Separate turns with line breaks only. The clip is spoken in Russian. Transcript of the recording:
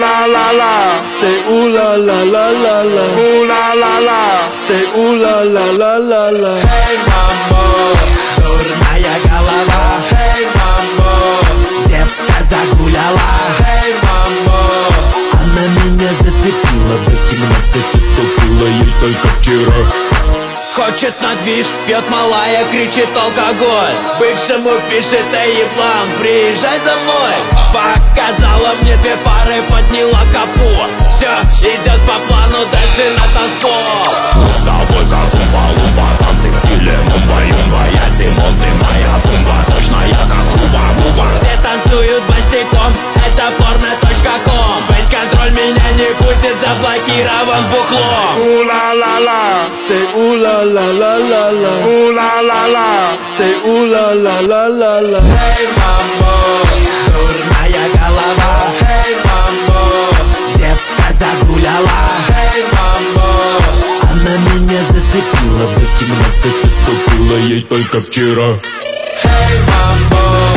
la la la, say ooh la la la la la, ooh la la la, say ooh la la la la la.
Эй, мамо, дурная голова. Эй, мамо, девка загуляла. Эй, мамо,
она меня зацепила, 18 поступила ей только вчера.
хочет на движ, пьет малая, кричит алкоголь. Бывшему пишет: эй, еблан, приезжай за мной. Показала мне две пары, подняла капот. Все идет по плану, дальше на танцпол.
Мы с тобой как умба-лумба, танцы в стиле мумба-юмба. Я Тимон, ты моя бумба, сочная как хуба-буба.
Все танцуют босиком, это porno.com. Фейс-контроль меня не пустит, заблокирован бухлом.
Ooh la la la, say ooh la la la la la, ooh la la la, say ooh la la la la la.
Эй, мамо, дурная голова. Эй, мамо, девка загуляла. Эй, мамо,
Она меня зацепила, 18 поступила ей только вчера.
эй, мамо.